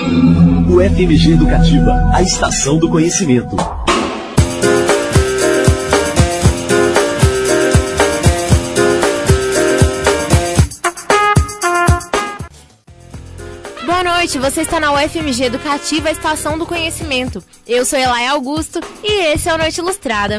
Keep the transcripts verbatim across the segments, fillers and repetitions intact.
O F M G Educativa, a estação do conhecimento. Boa noite, você está na U F M G Educativa, a estação do conhecimento. Eu sou Elaia Augusto e esse é o Noite Ilustrada.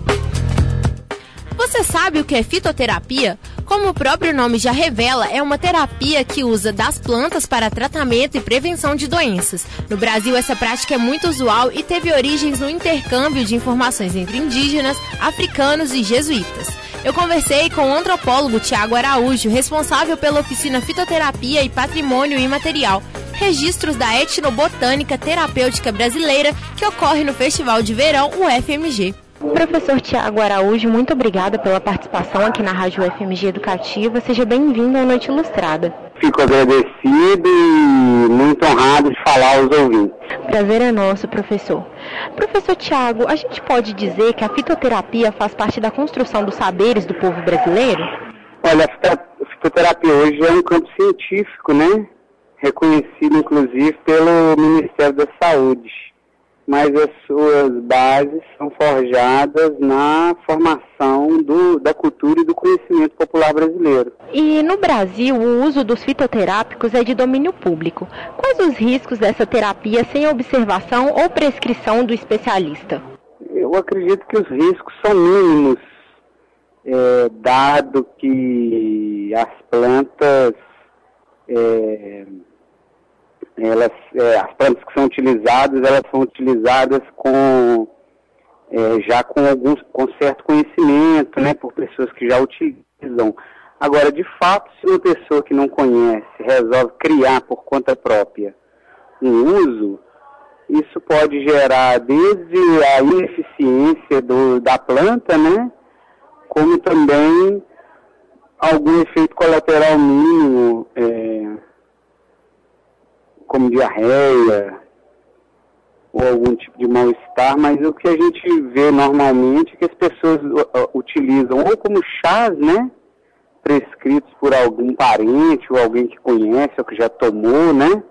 Você sabe o que é fitoterapia? Como o próprio nome já revela, é uma terapia que usa das plantas para tratamento e prevenção de doenças. No Brasil, essa prática é muito usual e teve origens no intercâmbio de informações entre indígenas, africanos e jesuítas. Eu conversei com o antropólogo Tiago Araújo, responsável pela oficina Fitoterapia e Patrimônio Imaterial, registros da etnobotânica terapêutica brasileira, que ocorre no Festival de Verão U F M G. Professor Tiago Araújo, muito obrigada pela participação aqui na Rádio U F M G Educativa. Seja bem-vindo à Noite Ilustrada. Fico agradecido e muito honrado de falar aos ouvintes. Prazer é nosso, professor. Professor Tiago, a gente pode dizer que a fitoterapia faz parte da construção dos saberes do povo brasileiro? Olha, a fitoterapia hoje é um campo científico, né? Reconhecido, inclusive, pelo Ministério da Saúde. Mas as suas bases são forjadas na formação do, da cultura e do conhecimento popular brasileiro. E no Brasil, o uso dos fitoterápicos é de domínio público. Quais os riscos dessa terapia sem observação ou prescrição do especialista? Eu acredito que os riscos são mínimos, é, dado que as plantas... É, Elas, é, as plantas que são utilizadas, elas são utilizadas com, é, já com, alguns, com certo conhecimento, né, por pessoas que já utilizam. Agora, de fato, se uma pessoa que não conhece resolve criar por conta própria um uso, isso pode gerar desde a ineficiência do, da planta, né, como também algum efeito colateral mínimo, é, como diarreia ou algum tipo de mal-estar, mas o que a gente vê normalmente é que as pessoas uh, utilizam ou como chás, né, prescritos por algum parente ou alguém que conhece ou que já tomou, né,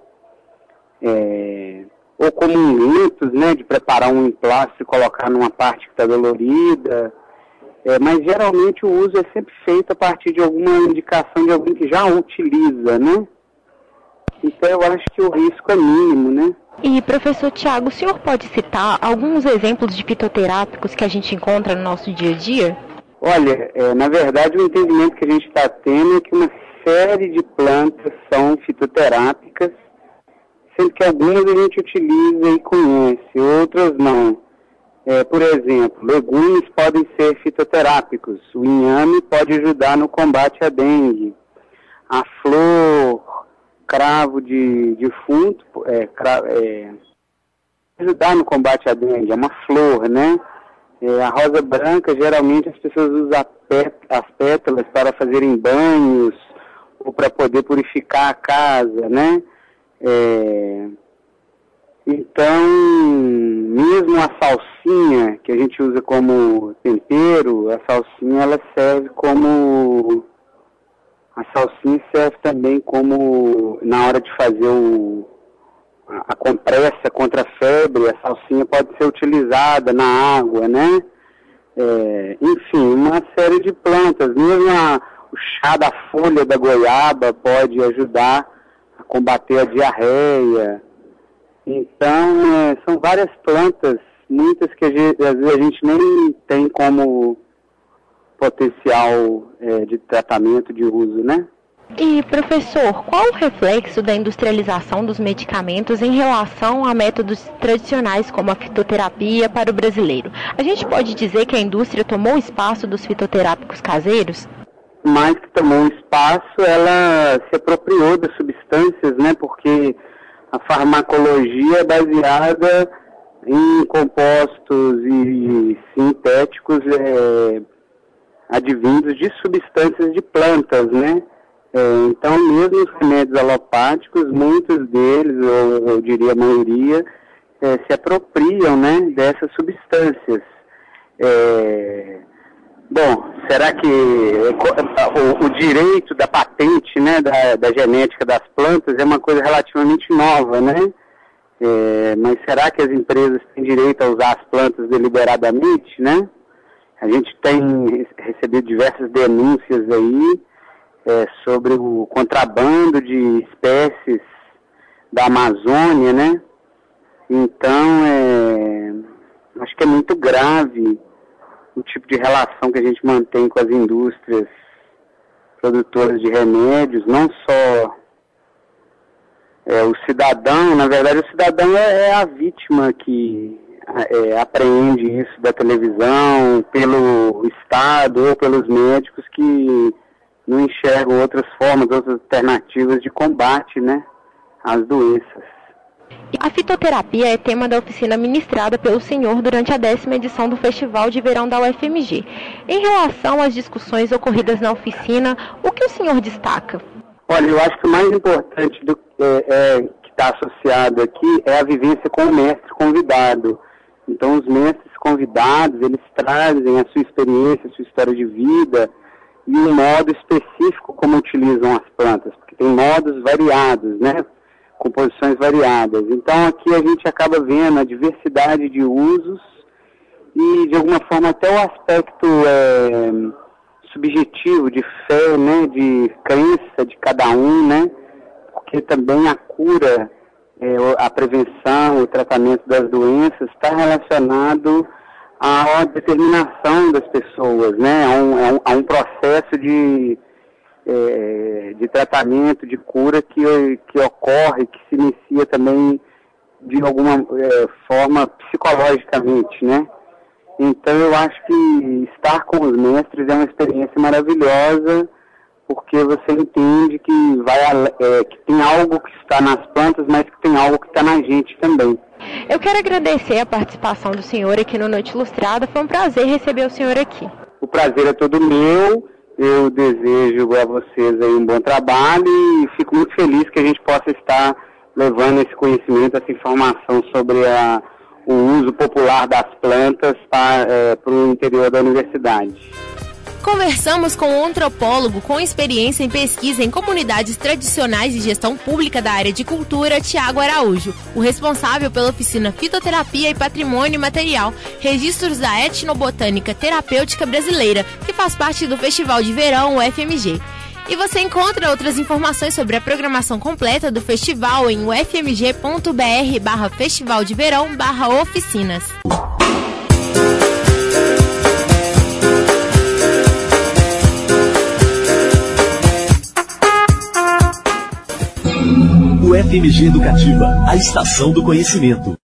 é, ou como unguentos, né, de preparar um emplasto e colocar numa parte que está dolorida, é, mas geralmente o uso é sempre feito a partir de alguma indicação de alguém que já utiliza, né. Então eu acho que o risco é mínimo, né? E, professor Tiago, o senhor pode citar alguns exemplos de fitoterápicos que a gente encontra no nosso dia a dia? Olha, é, na verdade o entendimento que a gente está tendo é que uma série de plantas são fitoterápicas, sendo que algumas a gente utiliza e conhece, outras não. É, por exemplo, legumes podem ser fitoterápicos, o inhame pode ajudar no combate à dengue, a flor... cravo de defunto, é, é, ajudar no combate à dengue, é uma flor, né? É, a rosa branca, geralmente as pessoas usam pét, as pétalas para fazerem banhos, ou para poder purificar a casa, né? É, então, mesmo a salsinha, que a gente usa como tempero, a salsinha ela serve como... A salsinha serve também como, na hora de fazer o, a, a compressa contra a febre, a salsinha pode ser utilizada na água, né? É, enfim, uma série de plantas. Mesmo a, o chá da folha da goiaba pode ajudar a combater a diarreia. Então, é, são várias plantas, muitas que a gente, às vezes a gente nem tem como... potencial é, de tratamento, de uso, né? E, professor, qual o reflexo da industrialização dos medicamentos em relação a métodos tradicionais como a fitoterapia para o brasileiro? A gente pode dizer que a indústria tomou o espaço dos fitoterápicos caseiros? Mais que tomou espaço, ela se apropriou das substâncias, né? Porque a farmacologia é baseada em compostos e sintéticos, é, advindos de substâncias de plantas, né? É, então, mesmo os remédios alopáticos, muitos deles, ou eu diria a maioria, é, se apropriam, né, dessas substâncias. É, bom, será que o, o direito da patente, né, da, da genética das plantas é uma coisa relativamente nova, né? É, mas será que as empresas têm direito a usar as plantas deliberadamente, né? A gente tem recebido diversas denúncias aí é, sobre o contrabando de espécies da Amazônia, né? Então, é, acho que é muito grave o tipo de relação que a gente mantém com as indústrias produtoras de remédios, não só é, o cidadão, na verdade o cidadão é, é a vítima que é, apreende isso da televisão, pelo Estado ou pelos médicos que não enxergam outras formas, outras alternativas de combate, né, às doenças. A fitoterapia é tema da oficina ministrada pelo senhor durante a décima edição do Festival de Verão da U F M G. Em relação às discussões ocorridas na oficina, o que o senhor destaca? Olha, eu acho que o mais importante do é, é, que está associado aqui é a vivência com o mestre convidado. Então, os mestres convidados, eles trazem a sua experiência, a sua história de vida e um modo específico como utilizam as plantas, porque tem modos variados, né? Composições variadas. Então aqui a gente acaba vendo a diversidade de usos e de alguma forma até o aspecto é, subjetivo de fé, né, de crença de cada um, né, porque também a cura, é, a prevenção, o tratamento das doenças está relacionado à determinação das pessoas, né, a um, a um, a um processo de É, de tratamento, de cura que, que ocorre, que se inicia também de alguma é, forma psicologicamente, né? Então eu acho que estar com os mestres é uma experiência maravilhosa, porque você entende que, vai, é, que tem algo que está nas plantas, mas que tem algo que está na gente também. Eu quero agradecer a participação do senhor aqui no Noite Ilustrada, foi um prazer receber o senhor aqui. O prazer é todo meu. Eu desejo a vocês aí um bom trabalho e fico muito feliz que a gente possa estar levando esse conhecimento, essa informação sobre a, o uso popular das plantas para, é, para o interior da universidade. Conversamos com um antropólogo com experiência em pesquisa em comunidades tradicionais e gestão pública da área de cultura, Tiago Araújo, o responsável pela oficina Fitoterapia e Patrimônio Material, registros da etnobotânica terapêutica brasileira, que faz parte do Festival de Verão U F M G. E você encontra outras informações sobre a programação completa do festival em ufmg.br barra festival de verão barra oficinas. U F M G Educativa, a estação do conhecimento.